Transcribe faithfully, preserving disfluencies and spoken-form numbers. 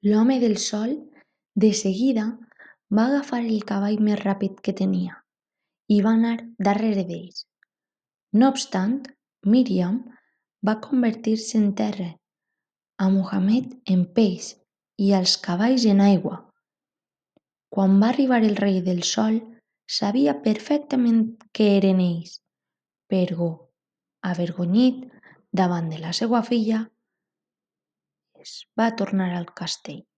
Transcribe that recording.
L'home del sol de seguida va agafar el cavall més ràpid que tenia i va anar darrere d'ells. No obstant, Míriam va convertir-se en terra, a Mohammed en peix i als cavalls en aigua. Quan va arribar el rei del sol, sabia perfectament que eren ells, però, avergonyit davant de la seva filla, es va tornar al castell.